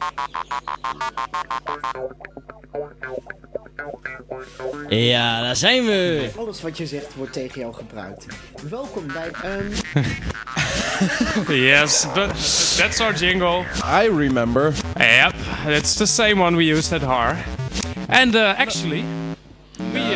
Ja, daar zijn we. Alles wat je zegt wordt tegen jou gebruikt. Welkom bij Yes, that's our jingle. I remember. Yep, it's the same one we used at HAR. And actually, we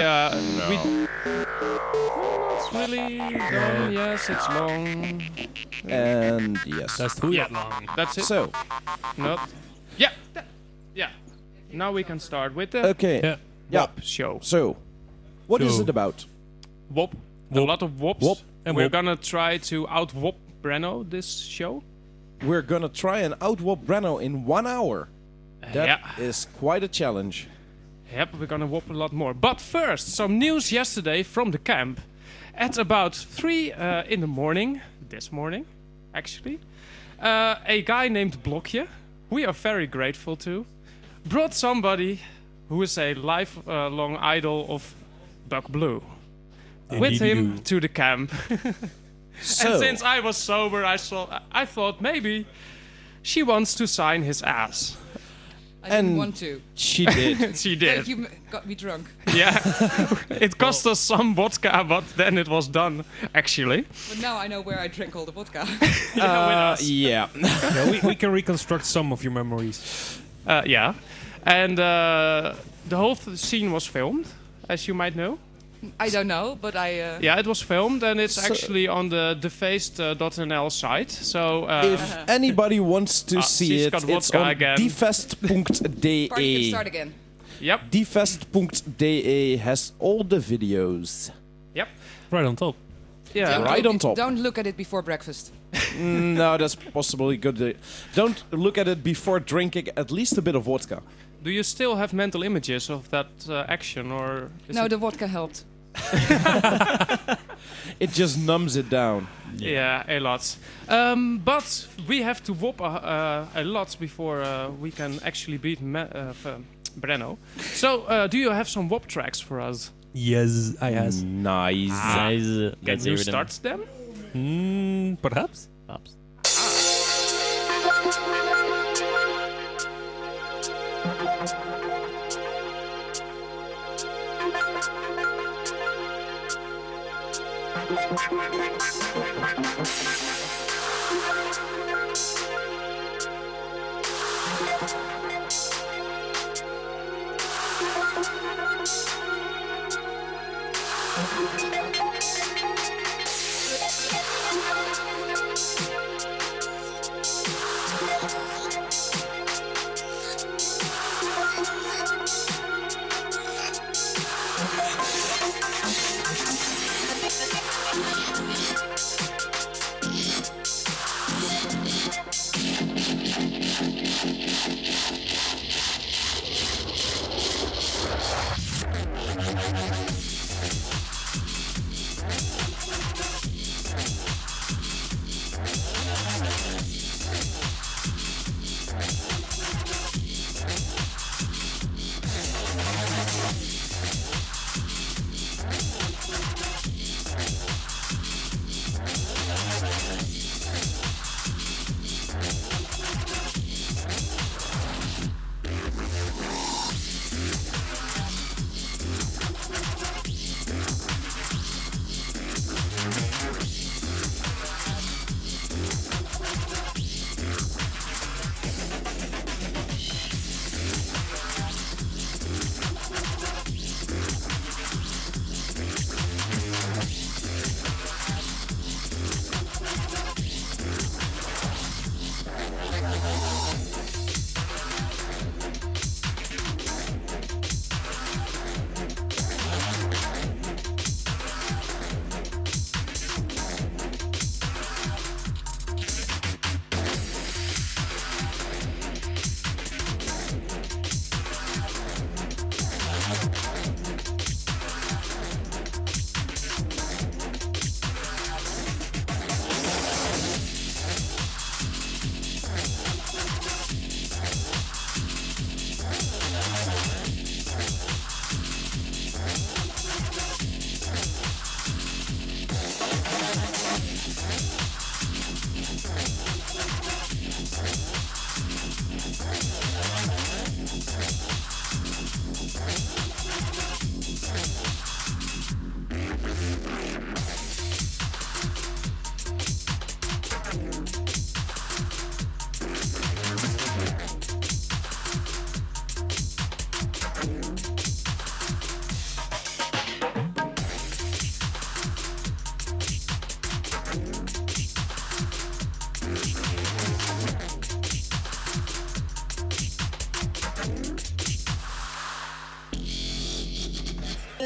it's really long. Yes, it's long. And yes. That's too long. That's it. So, Not. Yeah. Yeah. Now we can start with the okay. Yeah. Yeah. show. So, what is So- it about? Wop. A lot of wops. Wop. And We're wop. gonna try to out-wop Breno this show. We're gonna try and outwop Breno in 1 hour. That Yeah. is quite a challenge. Yep, we're gonna whop a lot more. But first, some news yesterday from the camp. At about 3 in the morning, this morning, actually, a guy named Blokje, we are very grateful to, brought somebody who is a lifelong idol of Buck Blue with him to the camp. So, And since I was sober, I thought maybe she wants to sign his ass. I didn't And- want to. she did. She But did. you got me drunk. Yeah. It cost us some vodka, but then it was done, actually. But now I know where I drank all the vodka. Yeah, with us. Yeah. Yeah, we can reconstruct some of your memories. Yeah. And the whole scene was filmed, as you might know. I don't know, but I... Yeah, it was filmed, and it's So- actually on the defaced.nl site. So, If anybody wants to see she's it, got it's vodka on again. defest.de. Party can start again. yep, defest.de has all the videos. yep. Right on top. Yeah, Right on top. Don't look at it before breakfast. No, that's possibly good. Don't look at it before drinking at least a bit of vodka. Do you still have mental images of that action, or is No, it- the vodka helped. It just numbs it down. Yeah, a lot. But we have to whop a lot before we can actually beat Breno. So, do you have some whop tracks for us? Yes, I has. Nice. Nice. Can Let's you hear them. start them? Perhaps? Pops.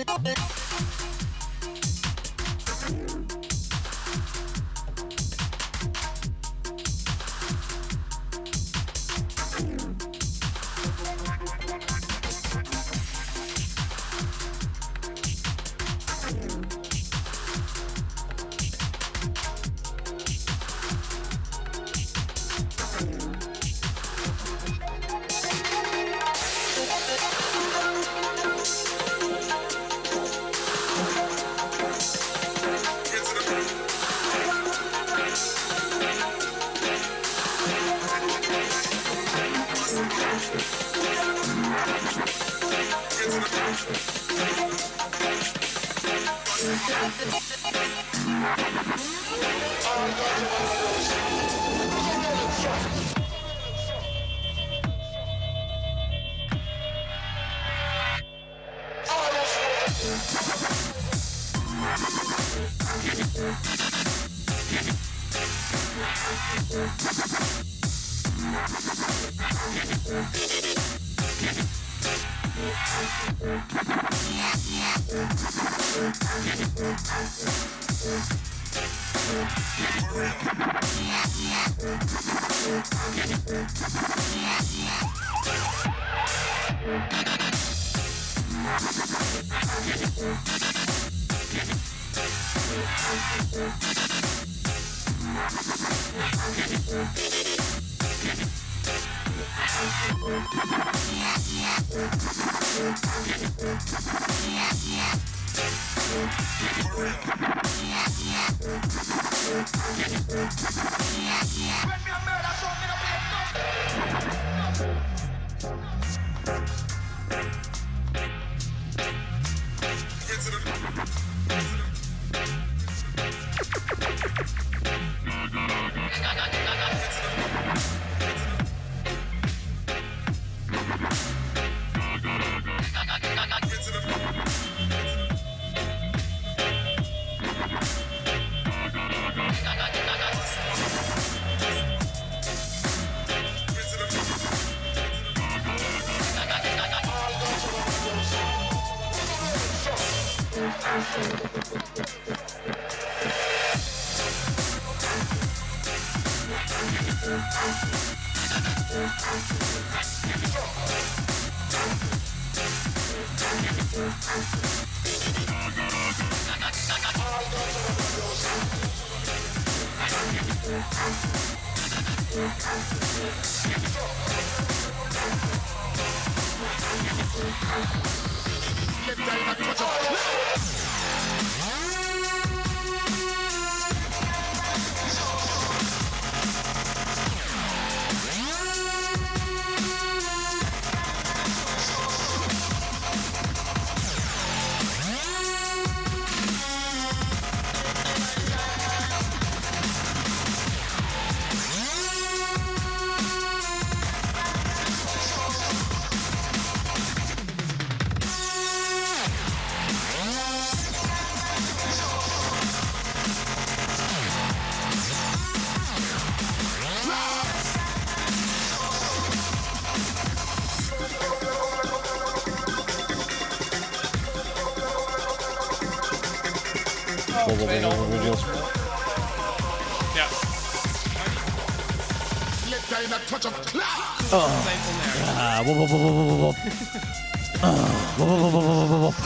Ja. Ah, wop, wop, wop, wop, wop, wop. Wop, wop, wop, wop, wop, wop, wop.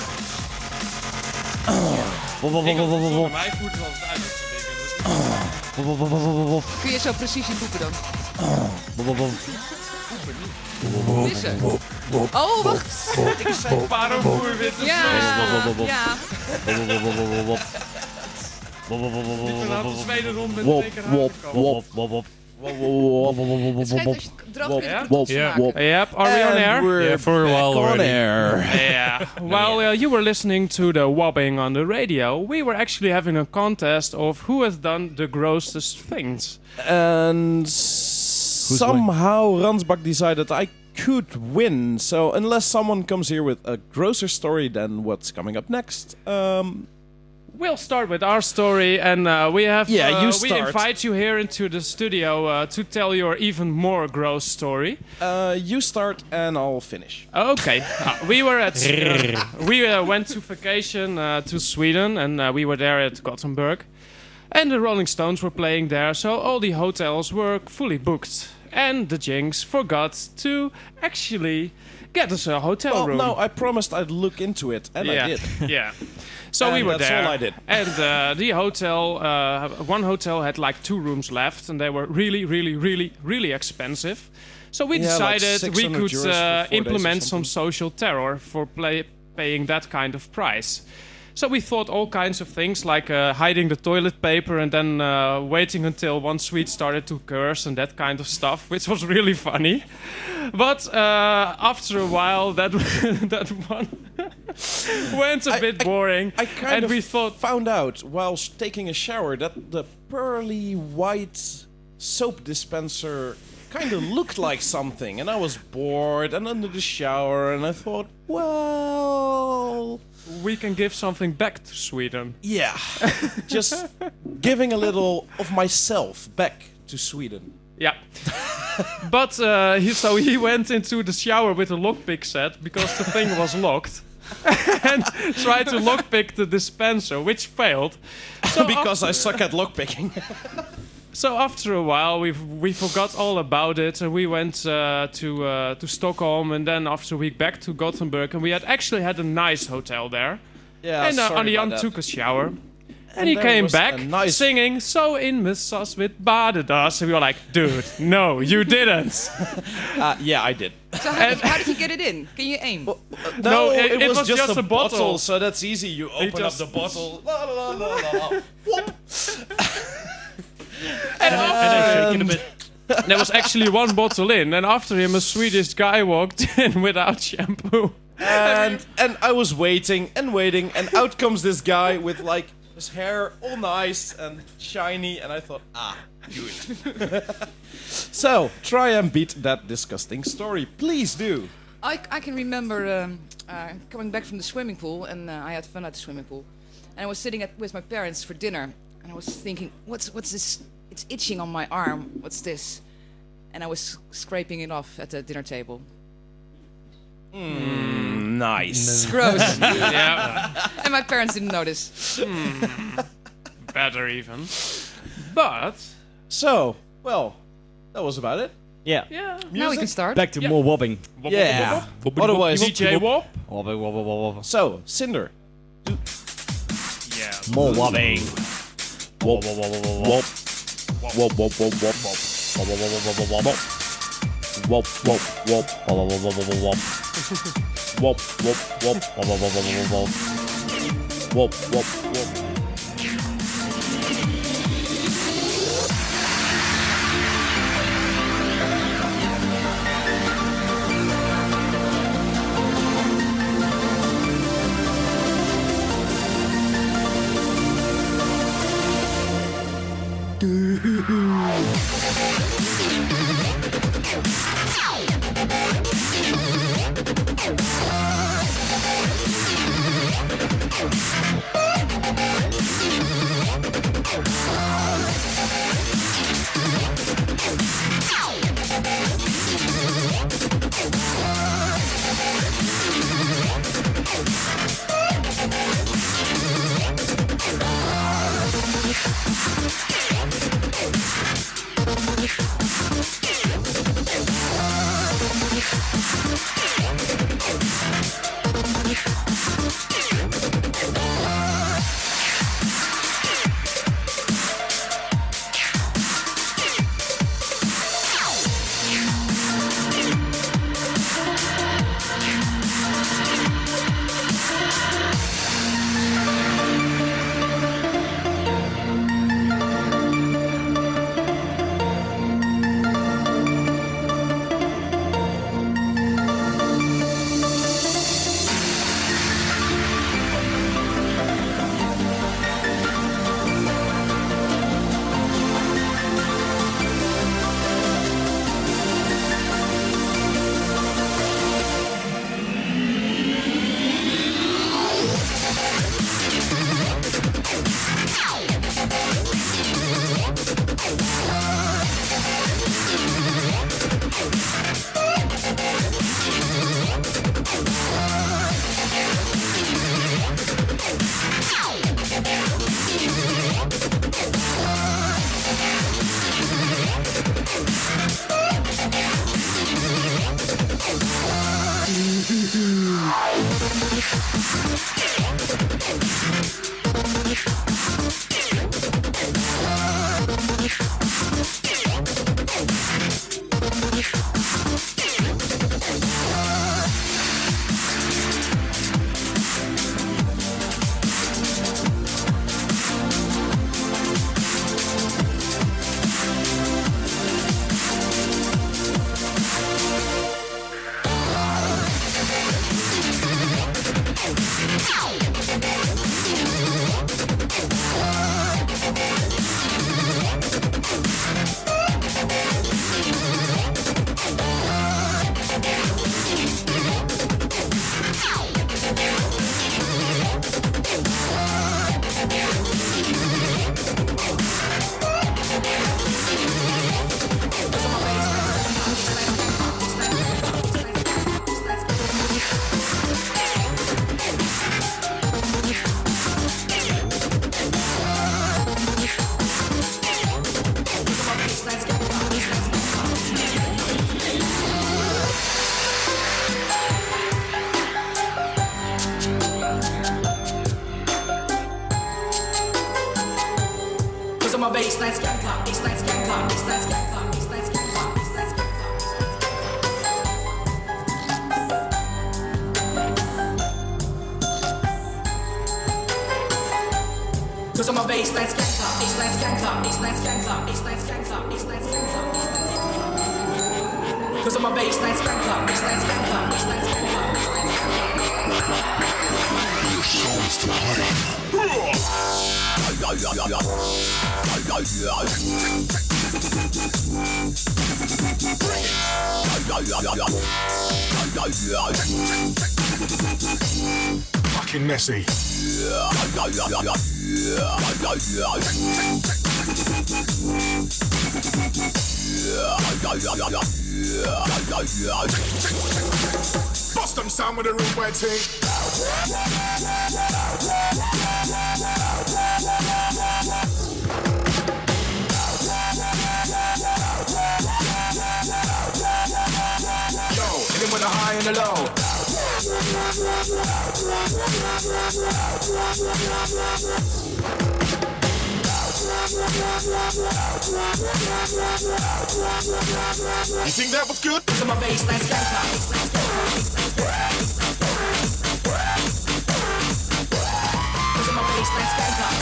Wop, wop, wop, wop, wop, wop. Mij voelt het wel eens uit. Dat soort dingen. Wop, wop, wop, wop, wop, wop. Kun je zo precies in poepen dan? Wop, wop, wop. Vissen. Oh, wacht. Parelvoerwitte Ja. Ja. Wop, wop, wop, wop, wop. Wop, wop, wop, wop, wop, En wop, dan wop. de Zweden rond met Wop, een beker wop, havenkool. Wop, wop, wop. Wop, wop, wop, wop, Het schijnt wop. als je het eraf kunt Ja? kapot Ja. maken. Yep, are we on air? Yeah, for a while on already. air. Yeah. While you were listening to the wobbing on the radio, we were actually having a contest of who has done the grossest things. And somehow Ransbach decided I could win. So unless someone comes here with a grosser story than what's coming up next, we'll start with our story, and we have Yeah, you we start. invite you here into the studio to tell your even more gross story. You start and I'll finish. Okay, we were at we went to vacation to Sweden, and we were there at Gothenburg, and the Rolling Stones were playing there, so all the hotels were fully booked, and the Jinx forgot to actually get us a hotel Well, room. no, I promised I'd look into it, and I did. Yeah. So we And were that's there. all I did. And the hotel, one hotel had like 2 rooms left, and they were really, really, really, really expensive. So we Yeah, like decided we 600 could euros for 4 days or implement some something. social terror for paying that kind of price. So we thought all kinds of things, like hiding the toilet paper and then waiting until one suite started to curse and that kind of stuff, which was really funny. But after a while, that that one went a bit boring, I kind and of we thought, found out while taking a shower that the pearly white soap dispenser kind of looked like something, and I was bored and under the shower, and I thought, well, we can give something back to Sweden. yeah, just giving a little of myself back to Sweden. Yeah. But he went into the shower with a lockpick set because the thing was locked. And tried to lockpick the dispenser, which failed. So Because I suck at lockpicking. So after a while, we forgot all about it, and we went to Stockholm, and then after a week back to Gothenburg, and we actually had a nice hotel there. Yeah, And sorry Arjan about that. took a shower, and he there came was back a nice- singing "So in Missas with badedas," and we were like, "Dude, no, you didn't." Yeah, I did. So how did you get it in? Can you aim? No, it, it was was just just a a bottle. so that's easy. You open just- up the bottle. La, la, la, la, la. Whoop. And then shaking a bit. There was actually one bottle in, and after him, a Swedish guy walked in without shampoo. And I was waiting, and out comes this guy with like his hair all nice and shiny, and I thought, good. So try and beat that disgusting story, please do. I can remember coming back from the swimming pool, and I had fun at the swimming pool. And I was sitting with my parents for dinner, and I was thinking, what's this? It's itching on my arm. What's this? And I was scraping it off at the dinner table. Nice. Gross. Yeah, And my parents didn't notice. better even. But So, well, that was about it. Yeah. yeah, Now we can start. Back to more wobbing. Yeah. Otherwise, DJ Wop. Wobble, wobble, wobble, wobble. so Cinder. Yeah. More wobbing. Wop, wop, wop, wop, wop, wop, wop, wop, wop. Wop, wop, wop, Wobble, wobble, wobble, wobble. wop, wop, wop, Wobble, wobble, wobble, wobble. wop, wop, wop. baseline skank pop, baseline skank pop, baseline skank pop, baseline skank pop, baseline skank pop. Cause I'm a baseline skank pop, baseline skank pop, baseline skank pop, baseline skank pop, baseline skank pop, baseline skank pop. Cause I'm a baseline skank pop, baseline skank pop, baseline skank pop, baseline skank pop. Your song's too hard. Fucking messy. Bust them sound with a rude boy ting. Yo, hit him with a high and a low. You think that was good? Cause I'm a baseline skank pop. Cause I'm a baseline skank pop.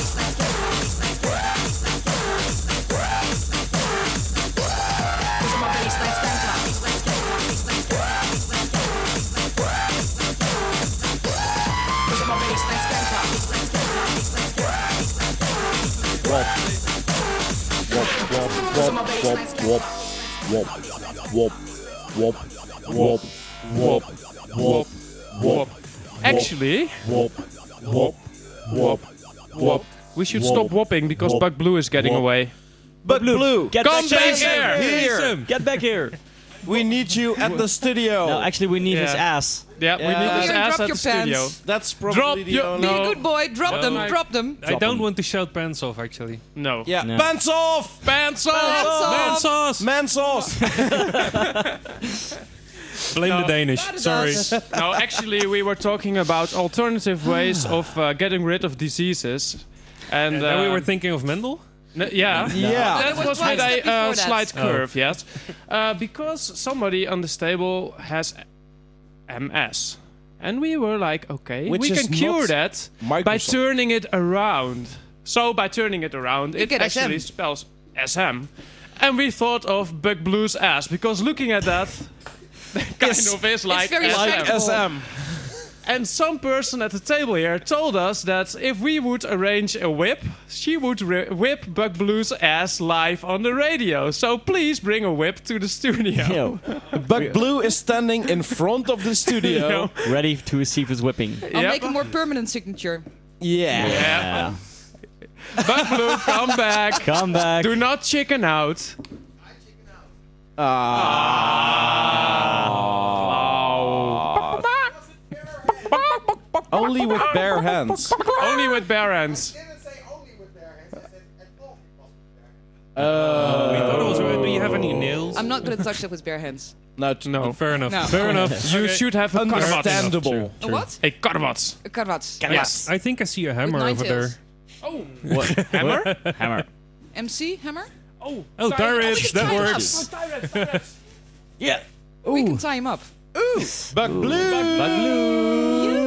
Cause I'm a baseline skank pop. Cause I'm a baseline skank pop. Actually, we should stop whopping because Bug Blue is getting away. But Blue, Get Come back here! here! Get back here! we need you at the studio. No, actually, we need his Yeah. ass. Yeah, we Yeah. need Come his here and ass drop at your the studio. pants. That's Drop probably the your- only... Be a good boy, drop them, No. drop them. I don't want to shout pants off, actually. No. Yeah, No. pants off! Pants off! Pants off! sauce! Man sauce! Blame the Danish. Sorry. No, actually, we were talking about alternative ways of getting rid of diseases. And And then we were thinking of Mendel. yeah. Yeah. That was was one with step a before that. slight Oh. curve, yes. Because somebody on this table has MS. And we were like, okay, Which we is can cure not that by Microsoft. turning it around. So by turning it around, it get actually SM. spells SM. And we thought of Bug Blue's ass, because looking at that, kind of is like very SM. Like respectful. SM. And some person at the table here told us that if we would arrange a whip, she would whip Bug Blue's ass live on the radio. So please bring a whip to the studio. Yo, Bug Blue is standing in front of the studio. ready to receive his whipping. I'll Yep. make a more permanent signature. Yeah. Yeah. Bug Blue, come back. Come back. Do not chicken out. Only with bare hands. Only with bare hands. Do you have any nails? I'm not gonna touch that with bare hands. No. Fair enough. No. Fair enough. You should have a Understandable. A what? A karwats. A karwats. Yes. I think I see a hammer nine over tails. there. Hammer? Hammer. MC hammer? Oh, Oh, Tyrants, that tie him up. works. Yeah. We can tie him up. Bug Blue. Bug Blue.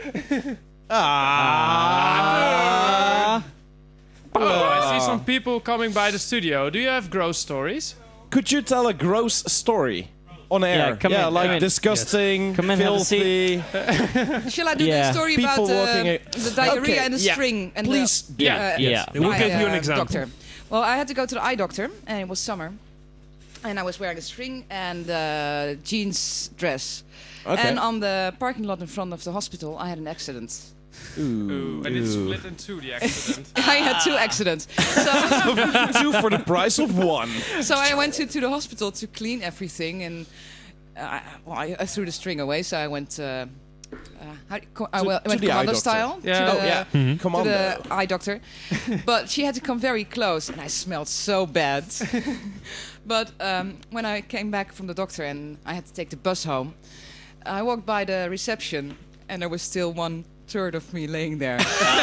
Oh, I see some people coming by the studio. Do you have gross stories? Could you tell a gross story on air? Yeah, come in, like come in. disgusting, Come in, have a filthy. Shall I do Yeah. the story People about walking the diarrhea Okay, and the yeah. string? And Please, the, yeah. Yeah. We'll eye, give you an example. Doctor. Well, I had to go to the eye doctor, and it was summer. And I was wearing a string and a jeans dress. Okay. And on the parking lot in front of the hospital, I had an accident. Ooh. And it split in two, the accident. I had two accidents. Two for the price of one. So I went to the hospital to clean everything, and I threw the string away. So I went. I went the eye commando doctor. style Yeah. to Oh, the, yeah. to Commando. the eye doctor, but she had to come very close, and I smelled so bad. But when I came back from the doctor and I had to take the bus home, I walked by the reception, and there was still one third of me laying there.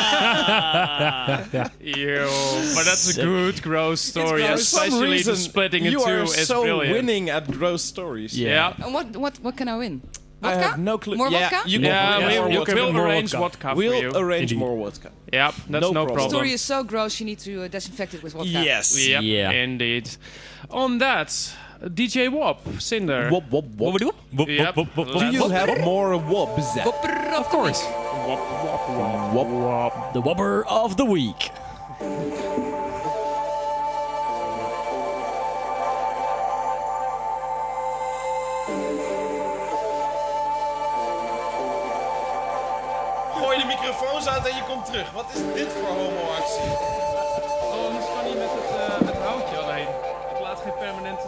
Ew. But that's a good gross story, gross. For some especially reason, the splitting in you two are is so brilliant. winning at gross stories. Yeah. And what can I win? I Vodka? have no clue. More yeah, vodka? You Yeah, can Yeah, we'll, you can we'll more arrange vodka. vodka for you. We'll arrange Indeed. more vodka. Yeah, that's No no problem. The problem. story is so gross, you need to disinfect it with vodka. Yes. Yep, Yeah. indeed. On that, DJ Wop, Cinder. Wop, wop, wop. Yep. Do you have more wobs? Of course. The Whopper of the Week. Gooi de microfoons uit en je komt terug. Wat is dit voor homo-actie? Oh, anders kan niet met het houtje alleen. Het laat geen permanente...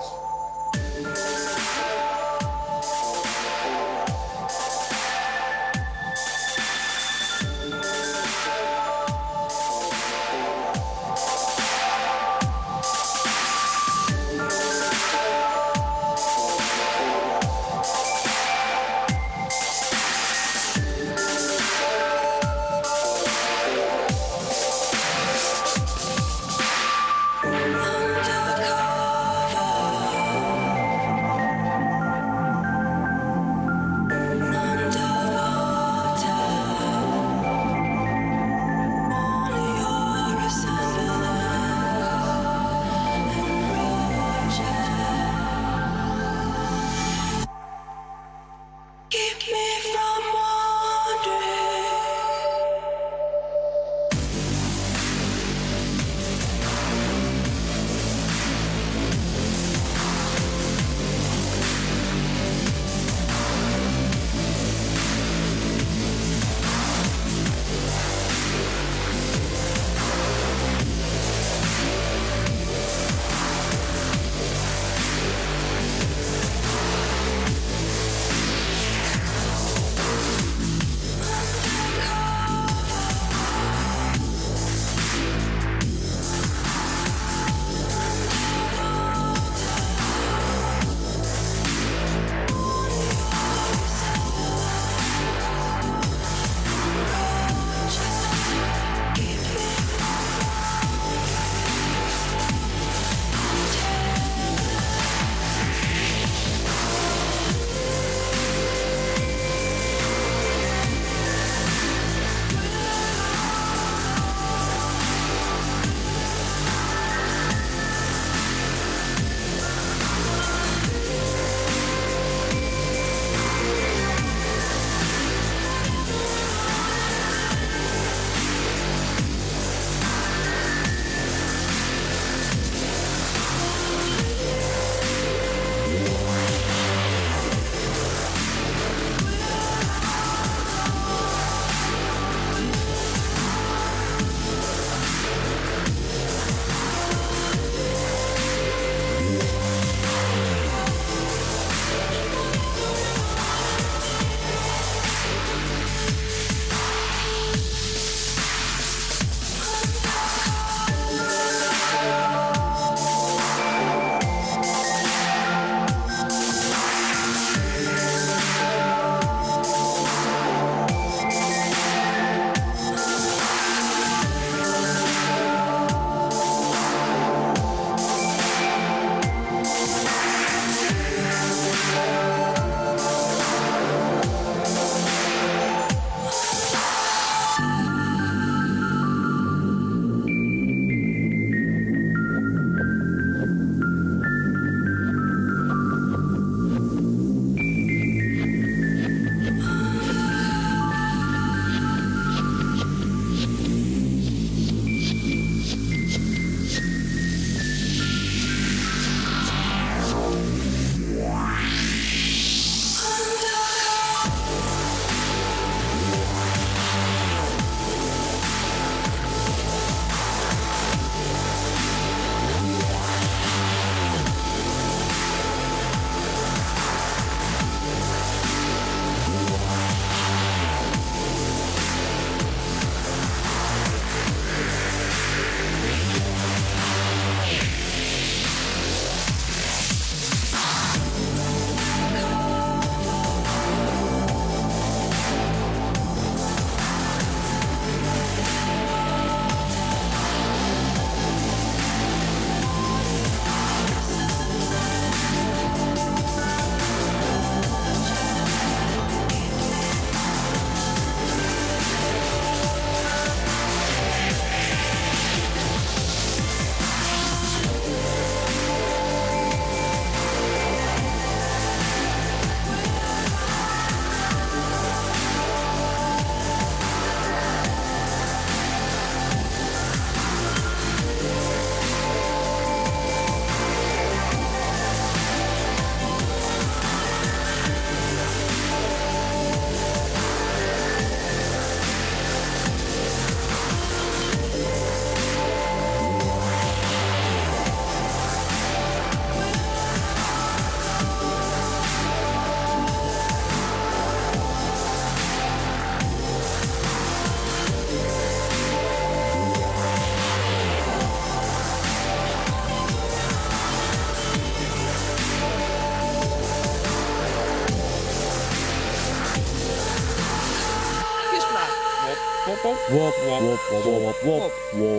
wop. Wop, wop, wop, wop, wop,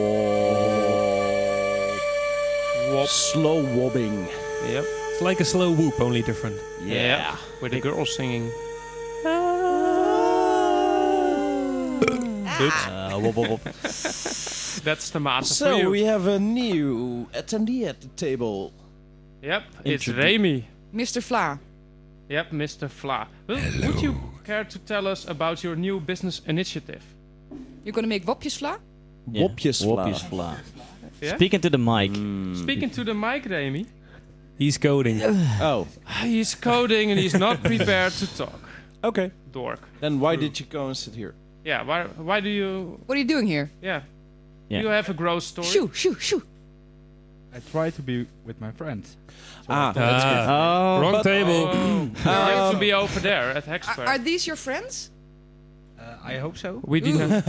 wop. Slow wobbing. Yep. It's like a slow whoop, only different. Yeah. With the girls singing. Wop, wop, wop. That's the master for So you. we have a new attendee at the table. Yep, it's Remy. Mr. Vla. Yep, Mr. Vla. Would you care to tell us about your new business initiative? You're gonna make wopjes Vla? Wopjes Vla. Wopjes Vla. Yeah? Speaking to the mic. Speaking to the mic, Remy. He's coding. Oh, He's coding and he's not prepared to talk. okay. Dork. Then why did you go and sit here? Yeah, why do you... What are you doing here? Yeah. Yeah. You have a gross story? Shoo, shoo, shoo. I try to be with my friends. Ah, Oh, Wrong table. Oh, you have to be over there at Hexper. Are these your friends? I hope so. We didn't...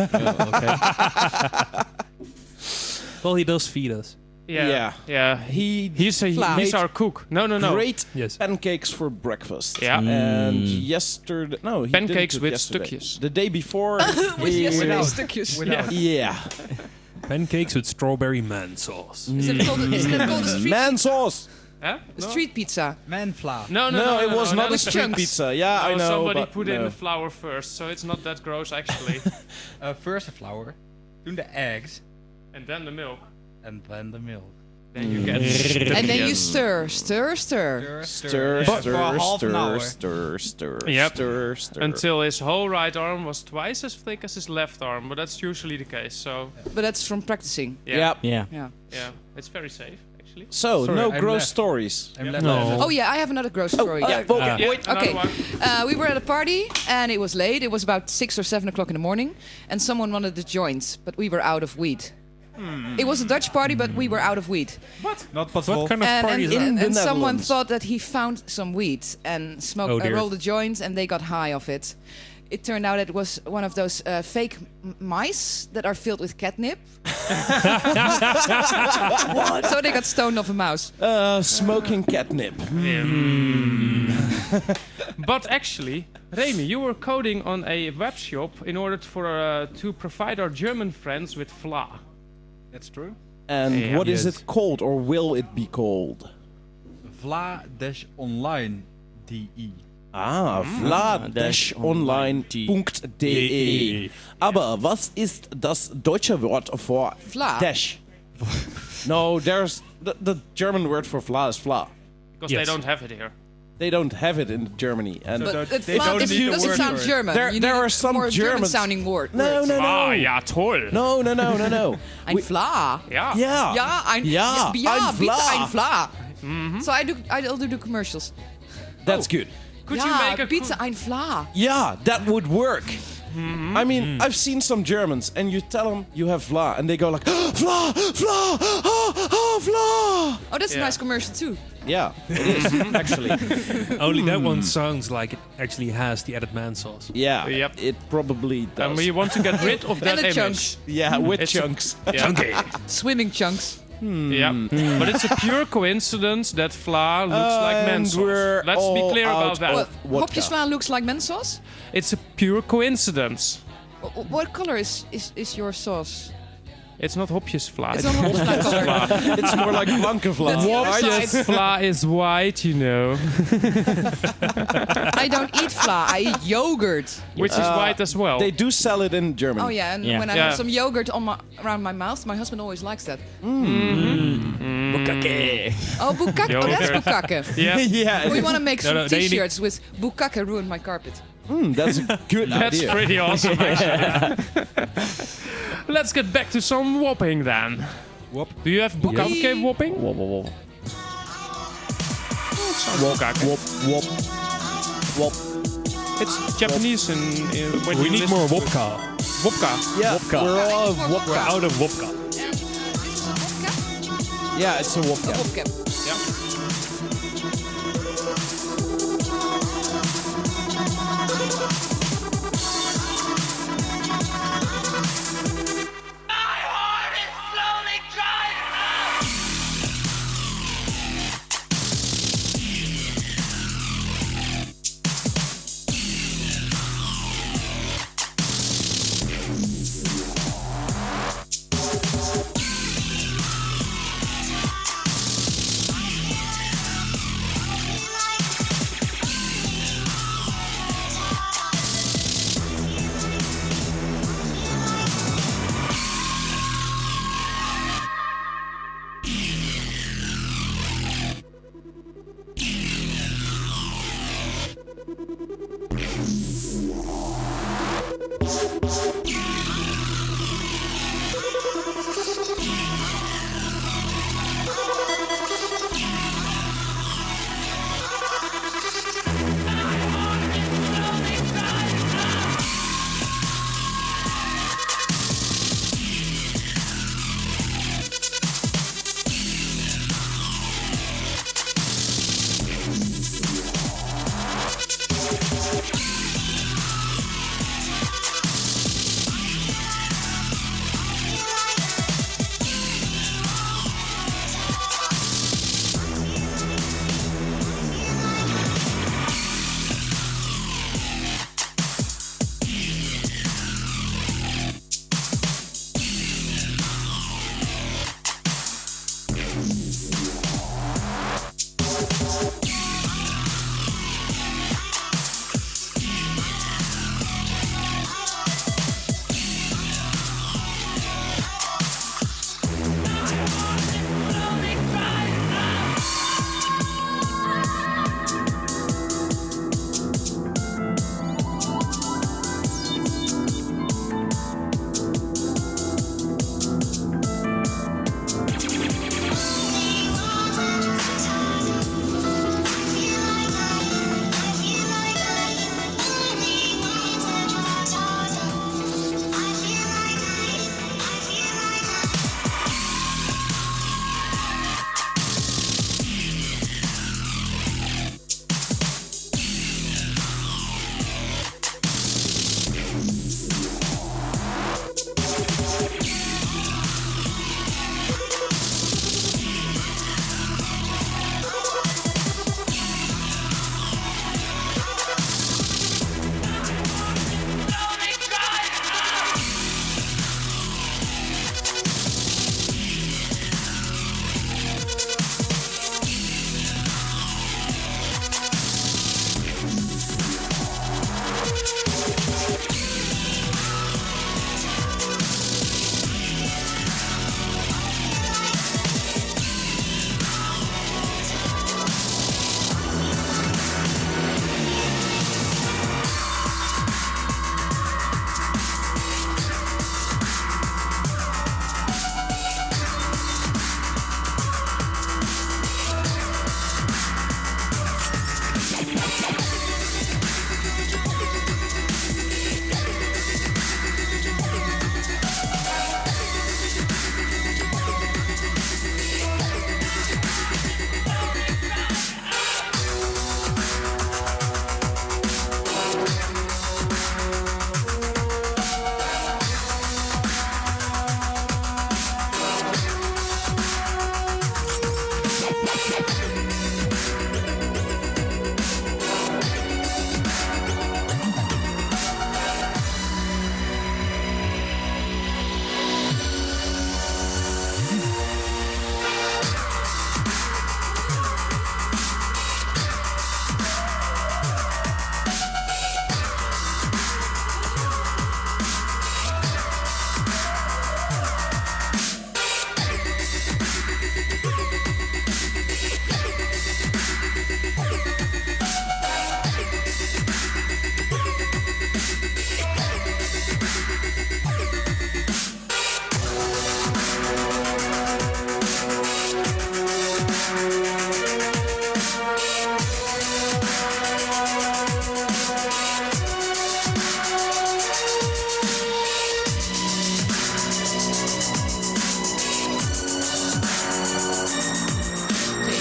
Well, he does feed us. Yeah. Yeah. He's made our cook. No. great Yes. pancakes for breakfast. Yeah. And yesterday, no, he Pancakes didn't do it with yesterday. stukjes. The day before, With he- yesterday's stukjes. Yeah. yeah, Pancakes with strawberry man sauce. Isn't it called a street, man sauce. Huh? street pizza? Manfla. No, No, it was not a that's street chunks. pizza. Yeah, I No, know. somebody but put in no. the flour first, so it's not that gross actually. First the flour, then the eggs, And then the milk. and then the milk. Then you get... And then you stir. Stir, For stir, half an hour. stir, Yep. stir. Until his whole right arm was twice as thick as his left arm, but that's usually the case, so... But that's from practicing. Yep. yeah. Yeah. Yeah, it's very safe, actually. So, Sorry, no I'm gross left. stories. I'm left. No. Oh yeah, I have another gross story. yeah, Yeah. well, Yeah, wait. another Okay. one. We were at a party and it was late. It was about 6 or 7 o'clock in the morning, and someone wanted the joints, but we were out of weed. It was a Dutch party, but we were out of weed. Not possible. What kind of And, party and, is that? and, the and someone Netherlands. thought that he found some weed and smoked, Oh, dear. rolled the joints, and they got high off it. It turned out it was one of those fake mice that are filled with catnip. So they got stoned off a mouse. Smoking catnip. But actually, Remy, you were coding on a web shop in order to provide our German friends with Vla. That's true. And Yeah. what is Yes. it called, or will it be called? Vla-online.de. Vla-online.de. Aber was ist das deutsche Wort for Vla. dash? No, there's the German word for Vla is Vla. Because Yes. they don't have it here. They don't have it in Germany. And But don't- it they don't it need the doesn't word sound for it. German. There- You there need are a some more Germans- German-sounding word. no, no, no. Ah, ja, toll. No, no, no, no, no. Ein Vla. Ja. Yeah. Ja, ein Ja, ja, ein bitte Vla. ein Vla. So I'll do the commercials. That's good. Could ja, you make a pizza ein Vla. Yeah, that would work. I mean, I've seen some Germans, and you tell them you have Vla, and they go like, Vla, Vla, Vla. Oh, that's Yeah. a nice commercial too. Yeah, it is, actually. Only that one sounds like it actually has the added man sauce. Yeah, Yep. it probably does. And we want to get rid of that And the image. chunks. Yeah, with It's a- chunks. Yeah. Swimming chunks. Yeah. But it's a pure coincidence that Vla looks like And men's we're sauce. Let's be all clear about out that. of vodka. Hopjes Vla looks like men's sauce. It's a pure coincidence. What color is your sauce? It's not hopjes Vla. It's not Hopjes Vla color. It's more like blanke Vla. That's the other Hopjes side. Vla is white, you know. I don't eat Vla. I eat yogurt. Which is white as well. They do sell it in Germany. Oh yeah, and Yeah. when I Yeah. have some yogurt around my mouth, my husband always likes that. Bukake. Oh, bukake. Oh, that's Yogurt. bukake. Yeah. Yeah, We want to make some no, they need- T-shirts with bukake ruined my carpet. that's a good That's idea. pretty awesome, actually. Let's get back to some whopping then. Whoop. Do you have bukake whopping? Wop, wop, wop. Wop, wop, wop. It's Japanese in when We you need listen more to wopka. Wopka. Yeah, we're all More wop. We're out of wopka. Yeah, it's a wop. Bukake.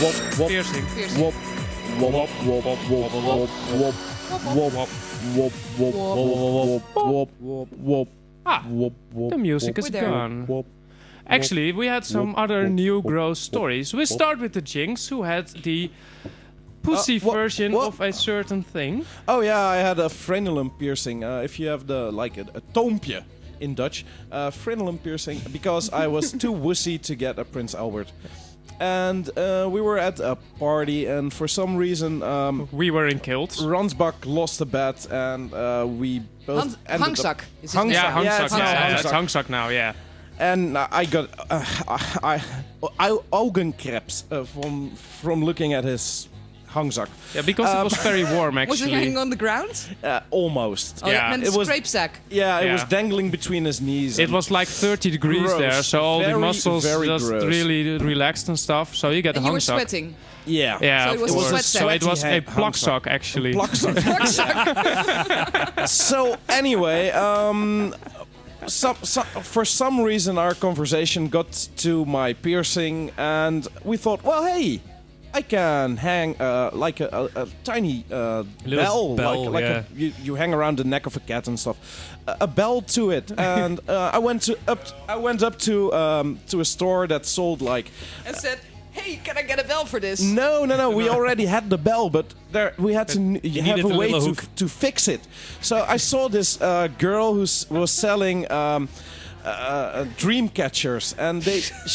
Piercing. Piercing. Wop, wop, wop, wop, wop, wop, wop, wop, wop, wop, wop, wop, wop, Ah, wop, wop, the music We're is there. gone. wop. Actually, we had some other new gross stories. We start with the Jinx, who had the pussy what- version what? of a certain thing. Oh yeah, I had a frenulum piercing. If you have the like a toompje in Dutch, frenulum piercing, because I was too wussy to get a Prince Albert. And we were at a party, and for some reason, We were in kilts. Ransbach lost a bet, and we both ended up- Hangzak. is his Hangzak. name. Yeah, Yeah, Hangzak. it's now Yeah, Hangzak. it's Hangzak now, yeah. And I got augenkrebs from looking at his hangzak. Yeah, because it was very warm, Was he hanging actually. on the ground? Almost. Oh, Yeah. that meant It was- scrape sack. Yeah, it Yeah. was dangling between his knees. It and- was like 30 degrees Gross. there, so all the Very, muscles very just gross. really relaxed and stuff. So you get And a you were Hangzak. sweating. Yeah. Yeah, So it of was a course. sweat So it sack. was a Hangzak. plug sock, actually. So anyway, for some reason our conversation got to my piercing, and we thought, well, hey, I can hang like a tiny bell, bell, like yeah. you hang around the neck of a cat and stuff, a bell to it, and I went up to a store that sold like. And said, hey, can I get a bell for this? No. We already had the bell, but we had to have needed a a way little to hook. to fix it. So I saw this girl who was selling dream catchers, and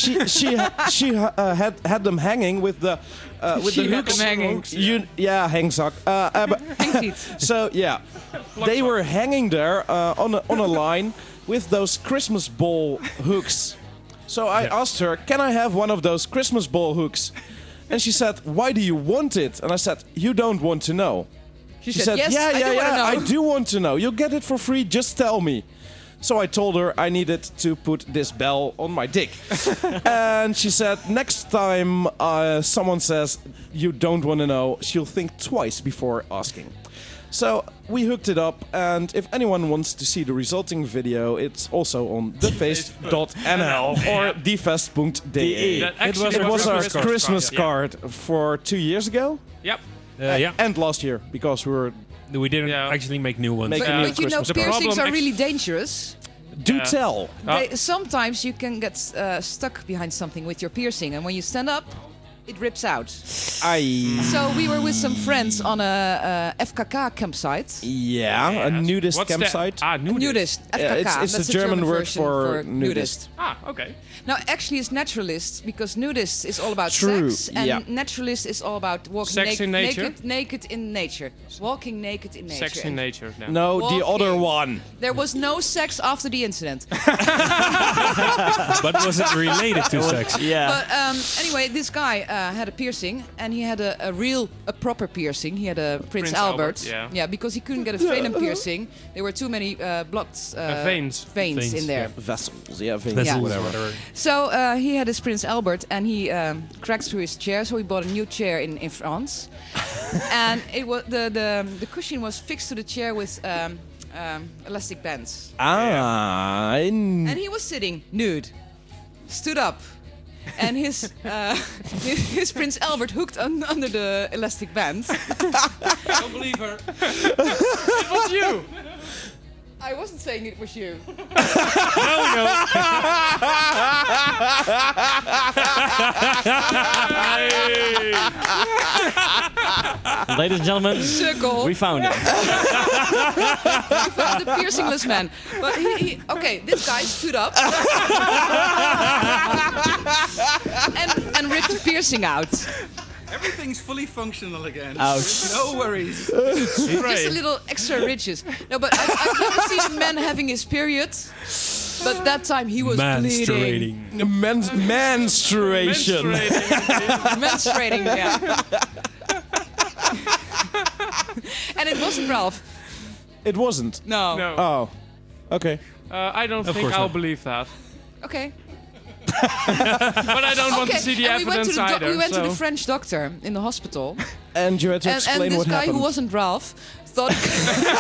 she had them hanging with the She the had hooks. them hanging. Hangzak. Hangtiet. So yeah, they were hanging there on a line with those Christmas ball hooks. So I asked her, can I have one of those Christmas ball hooks? And she said, why do you want it? And I said, you don't want to know. She said, yes, I do want to know. I do want to know. You'll get it for free, just tell me. So I told her I needed to put this bell on my dick. And she said, next time someone says you don't want to know, she'll think twice before asking. So we hooked it up, and if anyone wants to see the resulting video, it's also on theface.nl or defest.de. That actually It was our Christmas Christmas card, card for 2 years ago Yep. Yeah. and last year, because we were. We didn't Yeah. actually make new ones. Make But, a new but you know, Christmas card. The piercings problem are really dangerous. Do tell. Sometimes you can get stuck behind something with your piercing, and when you stand up, it rips out. So we were with some friends on a FKK campsite. Yeah, a nudist What's campsite. Nudist. Nudist. FKK. Yeah, it's That's the German word version for nudist. Ah, okay. Now, actually, it's naturalist because nudist is all about True, sex, and yeah. naturalist is all about walking Sex in nature? naked in nature. Walking naked in nature. Sex in And nature. Yeah. No, the other Walking. one. There was no sex after the incident. But was it related to sex? Yeah. But anyway, this guy had a piercing, and he had a proper piercing. He had a Prince Albert. yeah. Because he couldn't get a Venom piercing. There were too many blocked Veins. veins in there. Vessels, yeah, veins. That's Yeah. whatever. So he had his Prince Albert, and he cracked through his chair. So he bought a new chair in France, and it was the cushion was fixed to the chair with elastic bands. And he was sitting nude, stood up, and his his Prince Albert hooked under the elastic band. Don't believe her. It was you. I wasn't saying it was you. Ladies and gentlemen, Circle. we found it. The piercingless man. But okay, this guy stood up and ripped the piercing out. Everything's fully functional again. Ouch. No worries. Just a little extra ridges. No, but I've never seen a man having his period. But that time he was bleeding. Menstruation. Menstruating, yeah. And it wasn't Ralph. It wasn't. No. No. Oh, okay. I don't Of think course I'll not. believe that. Okay. But I don't want to see the and evidence either. we went to so. the French doctor in the hospital. And you had to And explain this what guy happened. who wasn't Ralph thought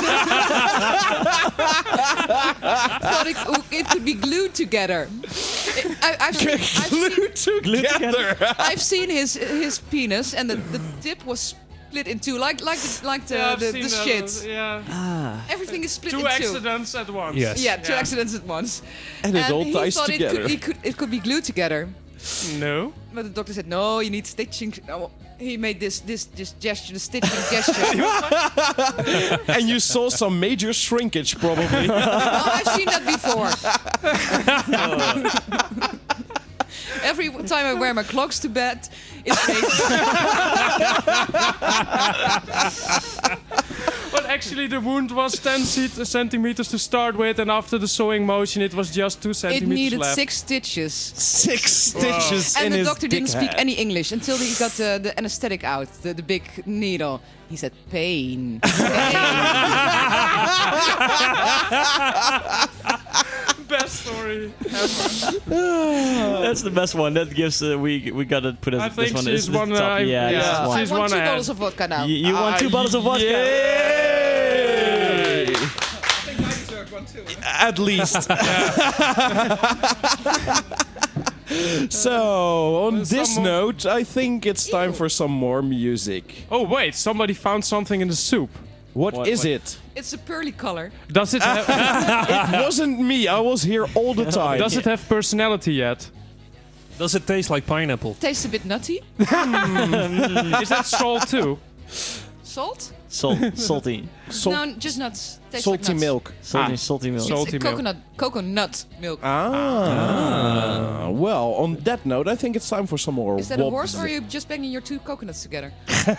it could be glued together. I've seen his penis, and the tip was split in two, like the shit. Everything is split in two. Two accidents at once. Yes. Yeah, two accidents at once. And it all he ties thought together. It could be glued together. No. But the doctor said, no, you need stitching. No, he made this gesture, the stitching gesture. And you saw some major shrinkage, probably. I've seen that before. Every time I wear my clogs to bed, it makes... But actually the wound was 10 centimeters to start with, and after the sewing motion it was just 2 It centimeters needed left. 6 stitches. 6 stitches in And the his doctor didn't speak dickhead. any English until he got the anesthetic out, the big needle. He said, pain. Best story ever. That's the best one. That gives we gotta put I as this think one she's is the one, top. yeah. This is I one. She's want one 2 ahead. bottles of vodka now. You want 2 bottles of vodka? Yay! At least. So, on this Some more- note, I think it's time for some more music. Oh wait, somebody found something in the soup. What is it? It's a pearly color. Does it have, It wasn't me. I was here all the time. does it have personality yet? Does it taste like pineapple? Tastes a bit nutty. Is that salt too? Salt? Salty. Salt- No, just nuts. Tastes salty like nuts. milk? Salty milk. It's Salty milk. coconut milk. Well, on that note, I think it's time for some more. Is that a wobs. horse, or are you just banging your 2 coconuts together?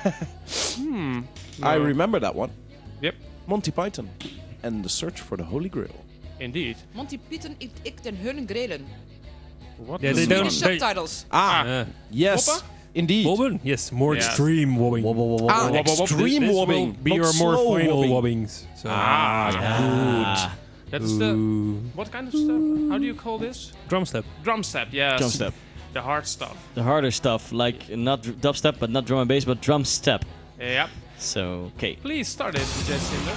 I remember that one. Yep, Monty Python and the Search for the Holy Grail. indeed. Monty Python eet ik den hun grelen. What? Yeah, the- they Swedish don't. subtitles. Yes, Woppa? indeed. Wobbin? Yes, more Yes. extreme wobbing. Extreme This wobbing. will be your but more slow final wobbing. wobbings. So. That's the Ooh. what kind of stuff? How do you call this? Drum step. Drum step. Yes. Drum step. The hard stuff. The harder stuff, like not dubstep, but not drum and bass, but drum step. Yep. So, okay. Please start it, Jacinda.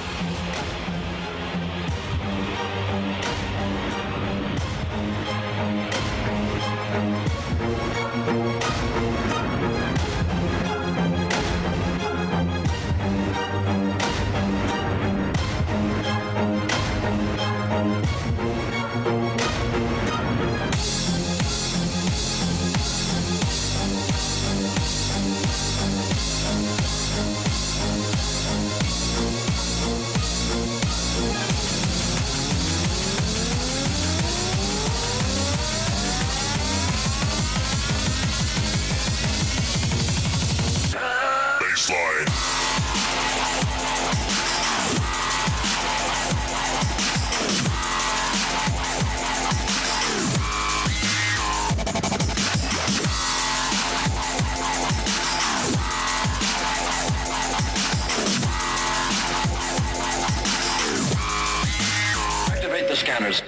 Activate the scanners.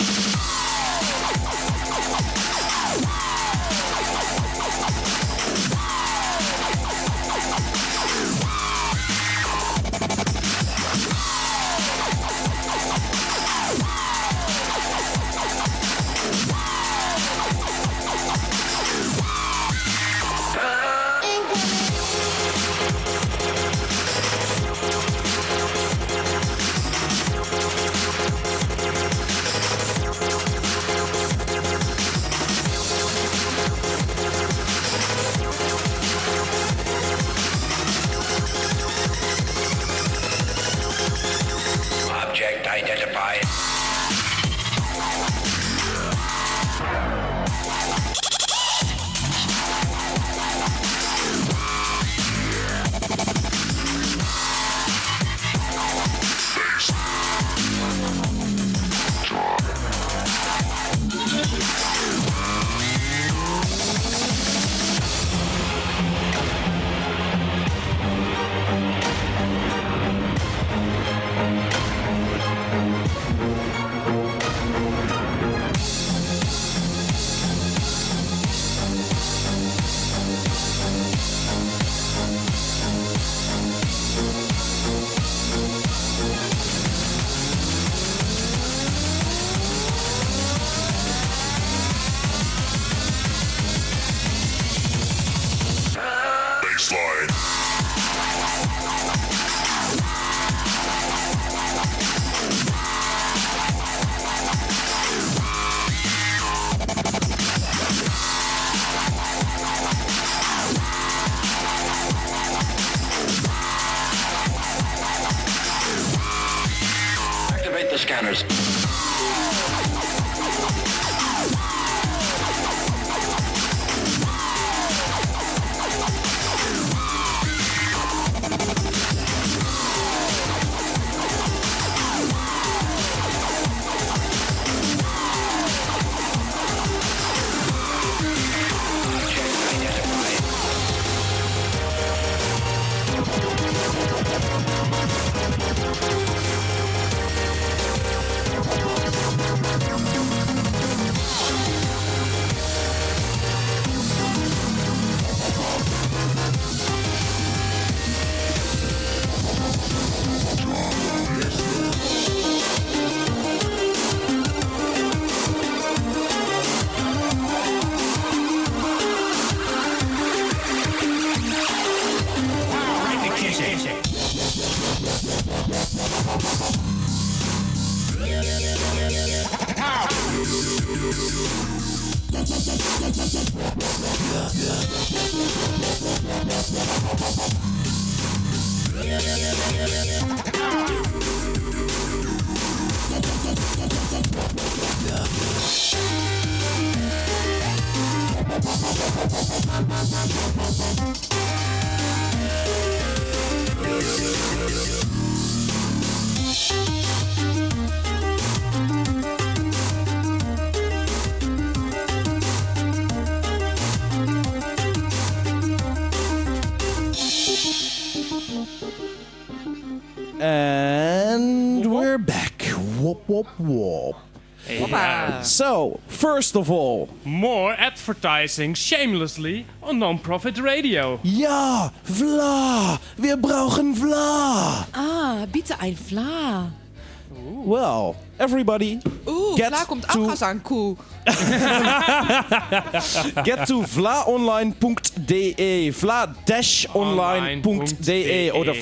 Object identified. the scanners. And we're back. Whoop, whoop, whoop. Yeah. So, first of all... More advertising shamelessly on non-profit radio. Ja, Vla. Wir brauchen Vla. Ah, bitte ein Vla. Well, everybody get Vla komt to... afgas aan koe. Get to vlaonline.de. Vla-online.de oder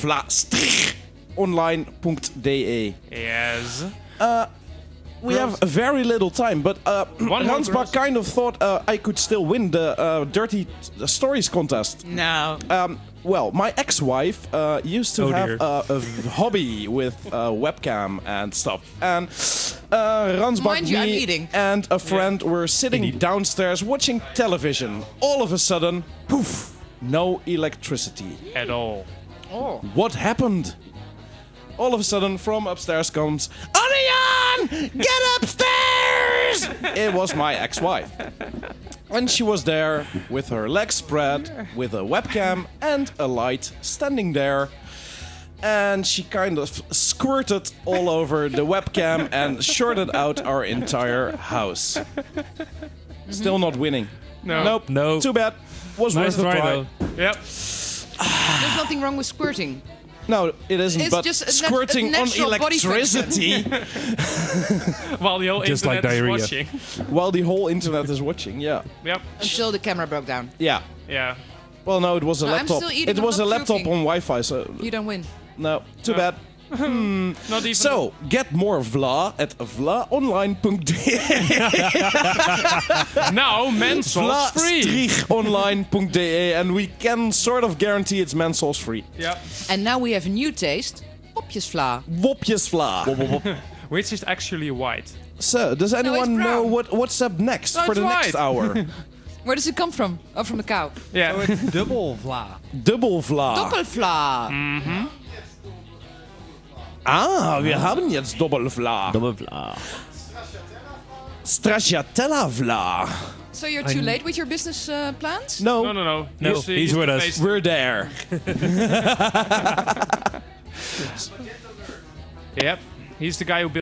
vla-online.de. Yes. We have very little time, but Ransbach kind of thought I could still win the Dirty Stories contest. No. Well, my ex-wife used to have a hobby with webcam and stuff. And Ransbach, Mind you, I'm me, eating. and a friend were sitting downstairs watching television. All of a sudden, poof, no electricity. At all. Oh. What happened? All of a sudden, from upstairs comes, Onion! Get upstairs! It was my ex-wife. And she was there with her legs spread, with a webcam and a light standing there. And she kind of squirted all over the webcam and shorted out our entire house. Still not winning. No. Nope. No. Too bad. Was Nice worth a try, try. though. Yep. There's nothing wrong with squirting. No, it isn't. It's but just a squirting a on natural body electricity While the whole Just like internet is diarrhea. watching. while the whole internet is watching. Yeah. Yep. Until the camera broke down. Yeah. Yeah. Well, no, it was a No, I'm laptop. still eating, It I'm was a not laptop joking. on Wi-Fi, so You don't win. no, too bad. Not even. So, get more Vla at vlaonline.de. Now, Mensos free. Vla-online.de, and we can sort of guarantee it's Mensos free. Yep. And now we have a new taste. Popjesvla. Wopjes Vla. Which is actually white. So, does anyone know brown. what's up next No, for it's the next white. hour? Where does it come from? Oh, from the cow. Yeah. Dubbel Vla. Dubbel Vla. Doppelvla. Ah, wir haben jetzt Doppel Vla. Doppelvla. Stracciatella Vla. So you're too late with your business plans? No, No, no, no. No, he's with the us. face- we're there. Yep. He's the guy who built